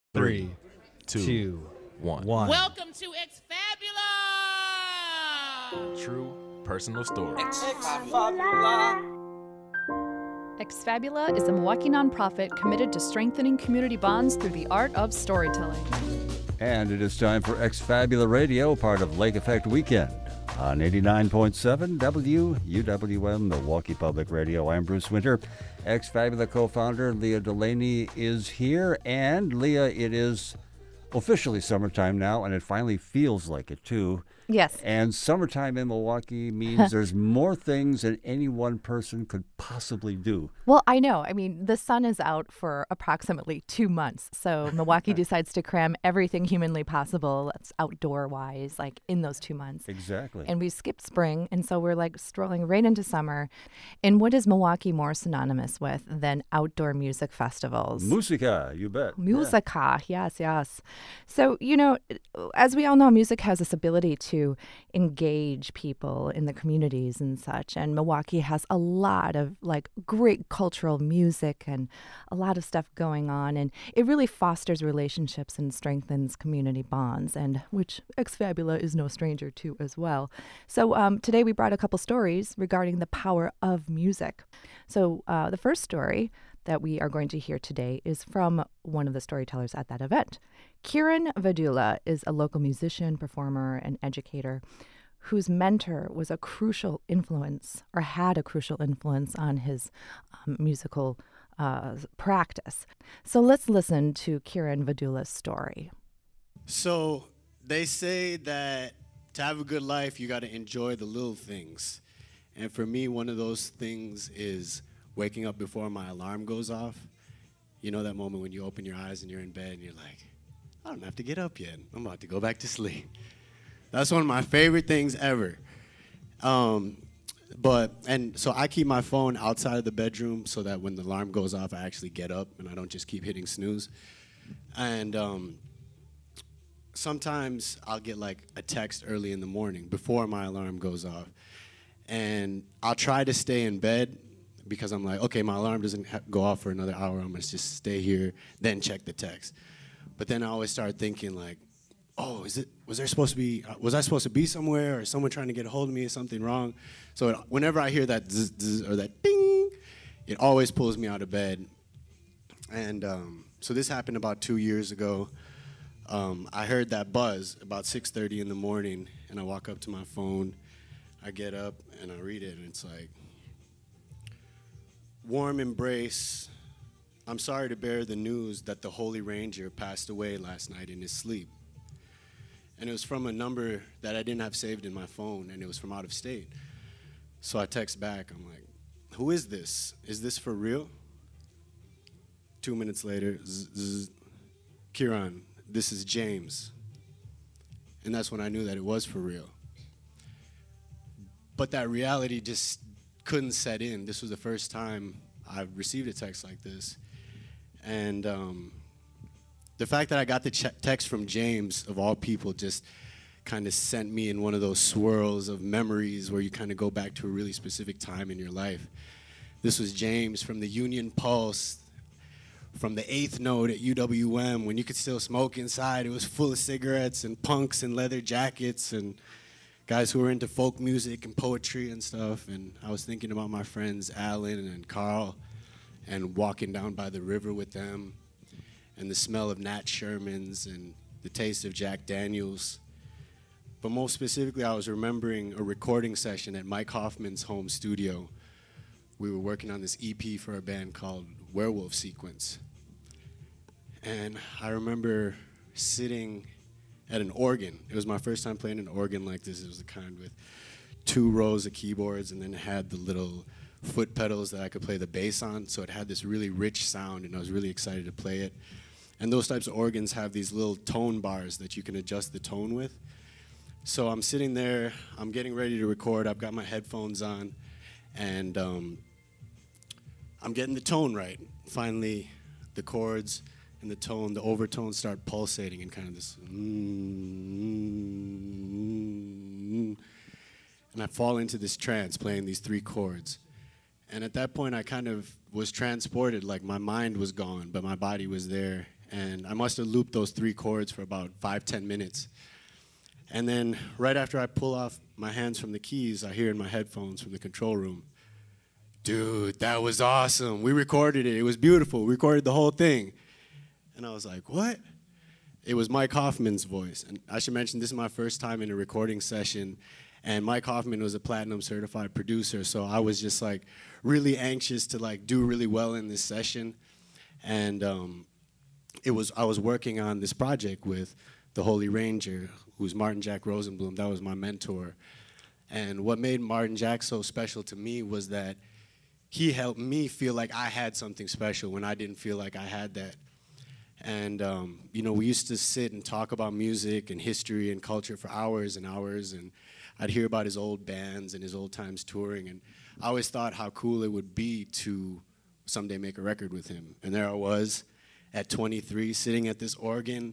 Three, two, two, one. Welcome to X Fabula. True personal stories. Exfabula is a Milwaukee nonprofit committed to strengthening community bonds through the art of storytelling. And it is time for Exfabula Radio, part of Lake Effect Weekend on 89.7 WUWM, Milwaukee Public Radio. I'm Bruce Winter. Exfabula co-founder Leah Delaney is here. And Leah, it is officially summertime now, and it finally feels like it too. Yes. And summertime in Milwaukee means there's more things than any one person could possibly do. Well, I know. I mean, the sun is out for approximately 2 months. So Milwaukee decides to cram everything humanly possible, that's outdoor-wise, like in those 2 months. Exactly. And we skipped spring, and so we're like strolling right into summer. And what is Milwaukee more synonymous with than outdoor music festivals? Musica, you bet. Musica, yes. So, you know, as we all know, music has this ability to engage people in the communities and such. And Milwaukee has a lot of like great cultural music and a lot of stuff going on. And it really fosters relationships and strengthens community bonds, and which Exfabula is no stranger to as well. So today we brought a couple stories regarding the power of music. So the first story that we are going to hear today is from one of the storytellers at that event. Kieran Vadula is a local musician, performer, and educator whose mentor was a crucial influence, or had a crucial influence on his musical practice. So let's listen to Kieran Vadula's story. So they say that to have a good life, you got to enjoy the little things. And for me, one of those things is waking up before my alarm goes off. You know that moment when you open your eyes and you're in bed and you're like, I don't have to get up yet. I'm about to go back to sleep. That's one of my favorite things ever. So I keep my phone outside of the bedroom so that when the alarm goes off, I actually get up and I don't just keep hitting snooze. And sometimes I'll get like a text early in the morning before my alarm goes off. And I'll try to stay in bed because I'm like, okay, my alarm doesn't go off for another hour. I'm going to just stay here, then check the text. But then I always start thinking like, oh, was I supposed to be somewhere, or someone trying to get a hold of me, is something wrong? So whenever I hear that zzz, zzz, or that ding, it always pulls me out of bed. And so this happened about 2 years ago. I heard that buzz about 6:30 in the morning, and I walk up to my phone. I get up and I read it, and it's like, warm embrace. I'm sorry to bear the news that the Holy Ranger passed away last night in his sleep. And it was from a number that I didn't have saved in my phone, and it was from out of state. So I text back. I'm like, who is this? Is this for real? 2 minutes later, Kieran, this is James. And that's when I knew that it was for real. But that reality just couldn't set in. This was the first time I've received a text like this. And the fact that I got the text from James, of all people, just kind of sent me in one of those swirls of memories where you kind of go back to a really specific time in your life. This was James from the Union Pulse, from the 8th Note at UWM, when you could still smoke inside. It was full of cigarettes and punks and leather jackets and guys who were into folk music and poetry and stuff. And I was thinking about my friends Alan and Carl, and walking down by the river with them, and the smell of Nat Sherman's and the taste of Jack Daniels. But most specifically, I was remembering a recording session at Mike Hoffman's home studio. We were working on this EP for a band called Werewolf Sequence. And I remember sitting at an organ. It was my first time playing an organ like this. It was the kind with 2 rows of keyboards, and then it had the little foot pedals that I could play the bass on. So it had this really rich sound, and I was really excited to play it. And those types of organs have these little tone bars that you can adjust the tone with. So I'm sitting there, I'm getting ready to record, I've got my headphones on, and I'm getting the tone right. Finally, the chords and the tone, the overtones start pulsating in kind of this, and I fall into this trance playing these 3 chords. And at that point, I kind of was transported, like my mind was gone, but my body was there. And I must have looped those 3 chords for about 5-10 minutes. And then right after I pull off my hands from the keys, I hear in my headphones from the control room, dude, that was awesome. We recorded it. It was beautiful. We recorded the whole thing. And I was like, what? It was Mike Hoffman's voice. And I should mention, this is my first time in a recording session. And Mike Hoffman was a platinum certified producer. So I was just like really anxious to like do really well in this session. And I was working on this project with the Holy Ranger, who's Martin Jack Rosenblum. That was my mentor. And what made Martin Jack so special to me was that he helped me feel like I had something special when I didn't feel like I had that. And, we used to sit and talk about music and history and culture for hours and hours. And I'd hear about his old bands and his old times touring. And I always thought how cool it would be to someday make a record with him. And there I was at 23 sitting at this organ.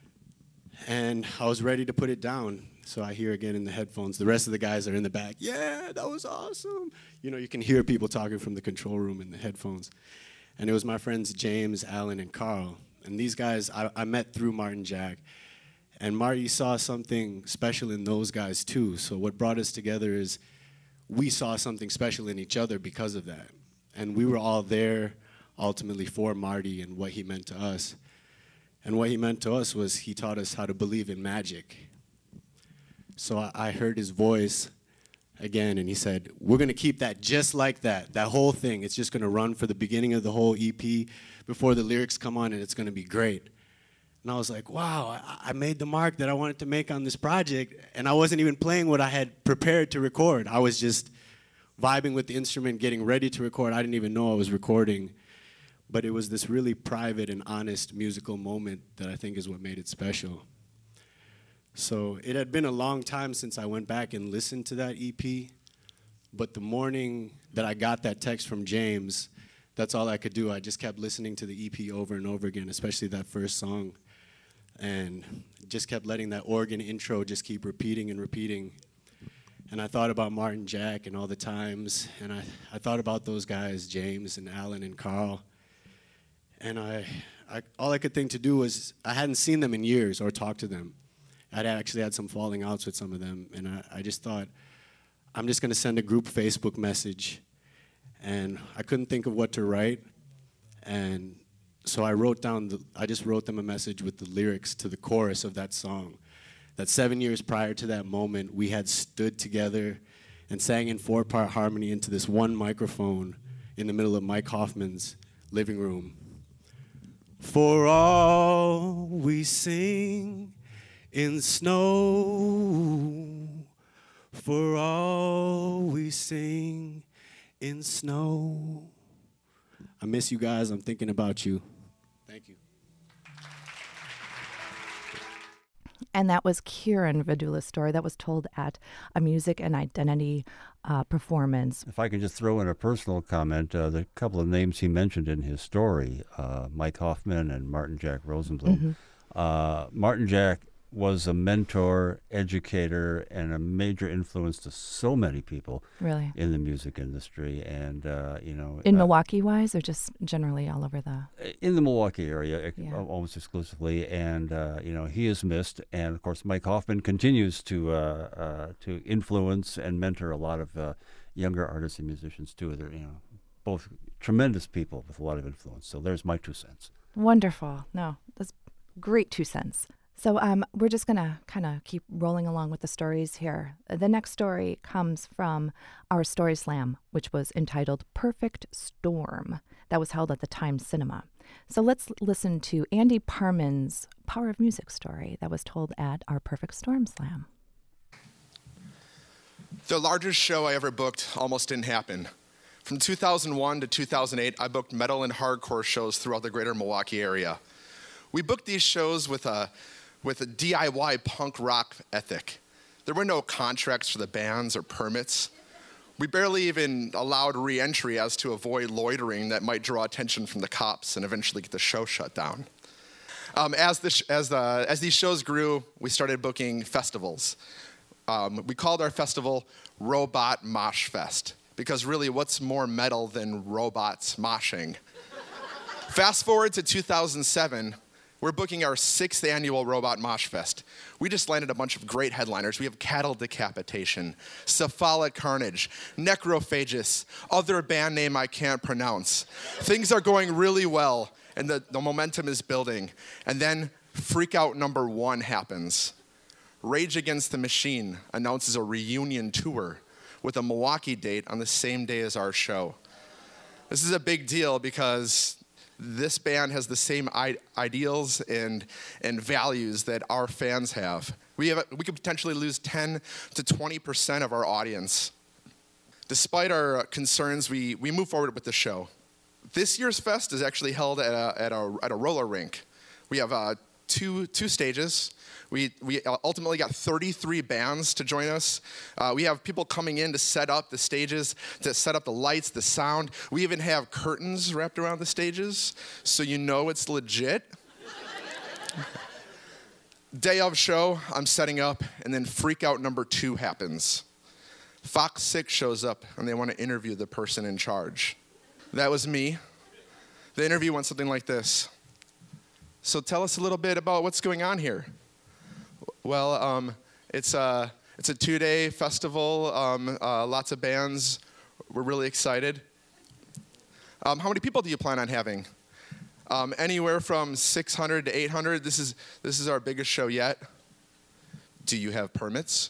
And I was ready to put it down. So I hear again in the headphones, the rest of the guys are in the back, yeah, that was awesome. You can hear people talking from the control room in the headphones. And it was my friends James, Alan, and Carl. And these guys I met through Martin Jack. And Marty saw something special in those guys too. So what brought us together is we saw something special in each other because of that. And we were all there ultimately for Marty and what he meant to us. And what he meant to us was he taught us how to believe in magic. So I heard his voice again, and he said, we're going to keep that just like that whole thing. It's just going to run for the beginning of the whole EP before the lyrics come on, and it's going to be great. And I was like, wow, I made the mark that I wanted to make on this project, and I wasn't even playing what I had prepared to record. I was just vibing with the instrument, getting ready to record. I didn't even know I was recording. But it was this really private and honest musical moment that I think is what made it special. So it had been a long time since I went back and listened to that EP, but the morning that I got that text from James, that's all I could do. I just kept listening to the EP over and over again, especially that first song, and just kept letting that organ intro just keep repeating and repeating. And I thought about Martin Jack and all the times, and I thought about those guys, James and Alan and Carl. And all I could think to do was, I hadn't seen them in years or talked to them. I'd actually had some falling outs with some of them, and I just thought, I'm just going to send a group Facebook message. And I couldn't think of what to write, and so I just wrote them a message with the lyrics to the chorus of that song. That 7 years prior to that moment, we had stood together and sang in 4-part harmony into this one microphone in the middle of Mike Hoffman's living room. For all we sing in snow, for all we sing in snow. I miss you guys. I'm thinking about you. Thank you. And that was Kieran Vidula's story that was told at a Music and Identity performance. If I can just throw in a personal comment, the couple of names he mentioned in his story, Mike Hoffman and Martin Jack Rosenblum. Mm-hmm. Martin Jack was a mentor, educator, and a major influence to so many people really in the music industry. And, in Milwaukee-wise, or just generally all over in the Milwaukee area, almost exclusively. And, he is missed. And, of course, Mike Hoffman continues to influence and mentor a lot of younger artists and musicians, too. They're, both tremendous people with a lot of influence. So there's my 2 cents. Wonderful. No, that's great 2 cents. So we're just going to kind of keep rolling along with the stories here. The next story comes from our Story Slam, which was entitled Perfect Storm. That was held at the Times Cinema. So let's listen to Andy Parman's Power of Music story that was told at our Perfect Storm Slam. The largest show I ever booked almost didn't happen. From 2001 to 2008, I booked metal and hardcore shows throughout the greater Milwaukee area. We booked these shows with a DIY punk rock ethic. There were no contracts for the bands or permits. We barely even allowed re-entry as to avoid loitering that might draw attention from the cops and eventually get the show shut down. As these shows grew, we started booking festivals. We called our festival Robot Mosh Fest, because really, what's more metal than robots moshing? Fast forward to 2007, We're booking our 6th annual Robot Mosh Fest. We just landed a bunch of great headliners. We have Cattle Decapitation, Cephalic Carnage, Necrophagus, other band name I can't pronounce. Things are going really well, and the momentum is building. And then freak out number 1 happens. Rage Against the Machine announces a reunion tour with a Milwaukee date on the same day as our show. This is a big deal because this band has the same ideals and values that our fans have. We could potentially lose 10 to 20% of our audience. Despite our concerns, we move forward with the show. This year's fest is actually held at a roller rink. We have two stages. We ultimately got 33 bands to join us. We have people coming in to set up the stages, to set up the lights, the sound. We even have curtains wrapped around the stages, so you know it's legit. Day of show, I'm setting up, and then freak out number 2 happens. Fox 6 shows up, and they want to interview the person in charge. That was me. The interview went something like this. So tell us a little bit about what's going on here. Well, it's a 2-day festival, lots of bands. We're really excited. How many people do you plan on having? Anywhere from 600 to 800. This is our biggest show yet. Do you have permits?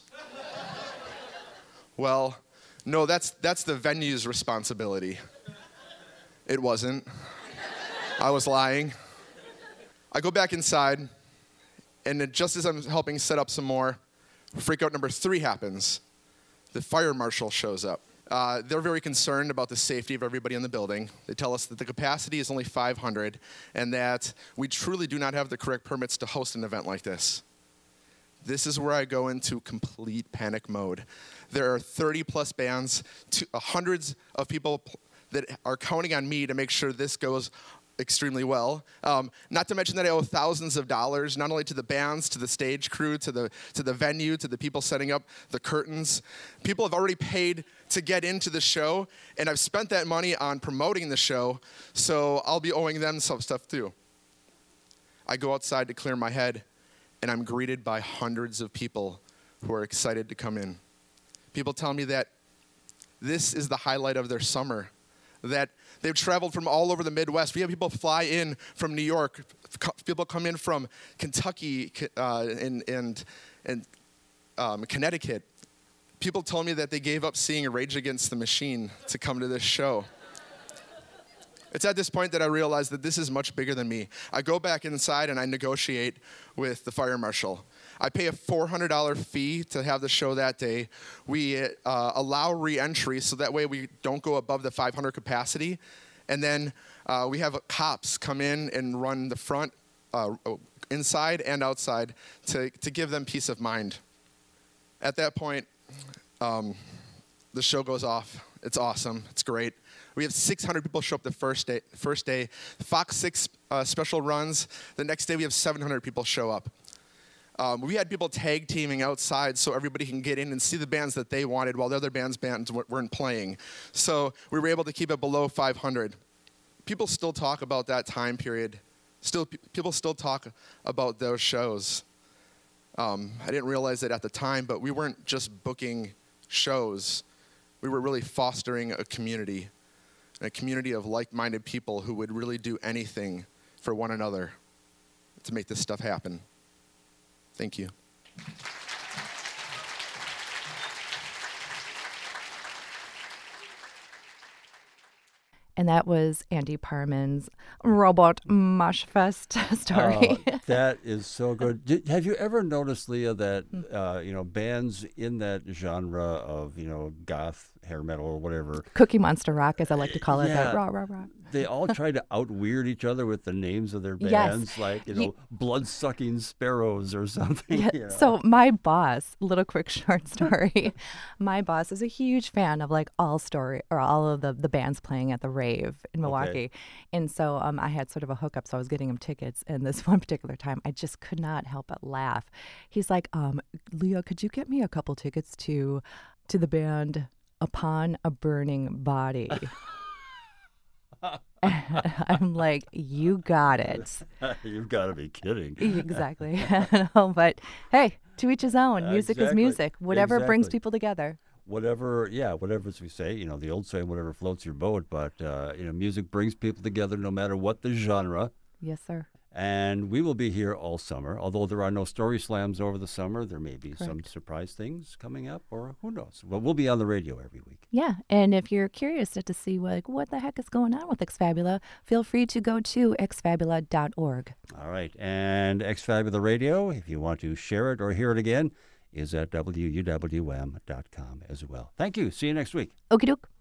Well, no, that's the venue's responsibility. It wasn't. I was lying. I go back inside. And just as I'm helping set up some more, freak out number 3 happens. The fire marshal shows up. They're very concerned about the safety of everybody in the building. They tell us that the capacity is only 500 and that we truly do not have the correct permits to host an event like this. This is where I go into complete panic mode. There are 30-plus bands, hundreds of people that are counting on me to make sure this goes extremely well. Not to mention that I owe thousands of dollars, not only to the bands, to the stage crew, to the venue, to the people setting up the curtains. People have already paid to get into the show, and I've spent that money on promoting the show, so I'll be owing them some stuff too. I go outside to clear my head, and I'm greeted by hundreds of people who are excited to come in. People tell me that this is the highlight of their summer, that they've traveled from all over the Midwest. We have people fly in from New York. People come in from Kentucky and Connecticut. People told me that they gave up seeing Rage Against the Machine to come to this show. It's at this point that I realize that this is much bigger than me. I go back inside and I negotiate with the fire marshal. I pay a $400 fee to have the show that day. We allow re-entry so that way we don't go above the 500 capacity. And then we have cops come in and run the front, inside and outside, to give them peace of mind. At that point, the show goes off. It's awesome. It's great. We have 600 people show up the first day. Fox 6 special runs. The next day we have 700 people show up. We had people tag teaming outside so everybody can get in and see the bands that they wanted while the other bands weren't playing. So we were able to keep it below 500. People still talk about that time period. People still talk about those shows. I didn't realize it at the time, but we weren't just booking shows. We were really fostering a community of like-minded people who would really do anything for one another to make this stuff happen. Thank you. And that was Andy Parman's Robot Mosh Fest story. That is so good. Have you ever noticed, Leah, that bands in that genre of goth, hair metal, or whatever, Cookie Monster rock, as I like to call it, that rah rah rah. They all try to out-weird each other with the names of their bands, like Blood-Sucking Sparrows or something. Yeah. So my boss, little quick short story, my boss is a huge fan of like all of the bands playing at the rave in Milwaukee. Okay. And so I had sort of a hookup, so I was getting him tickets. And this one particular time, I just could not help but laugh. He's like, Leah, could you get me a couple tickets to the band Upon a Burning Body? I'm like, you got it. You've got to be kidding. Exactly. No, but hey, to each his own. Music is Exactly. music. Whatever brings Exactly. people together. Whatever, as we say, the old saying, whatever floats your boat. But, music brings people together no matter what the genre. Yes, sir. And we will be here all summer. Although there are no story slams over the summer, there may be some Correct. surprise things coming up, or who knows. Well, we'll be on the radio every week. Yeah, and if you're curious to see what the heck is going on with Exfabula, feel free to go to exfabula.org. All right. And Exfabula Radio, if you want to share it or hear it again, is at WUWM.com as well. Thank you. See you next week. Okie doke.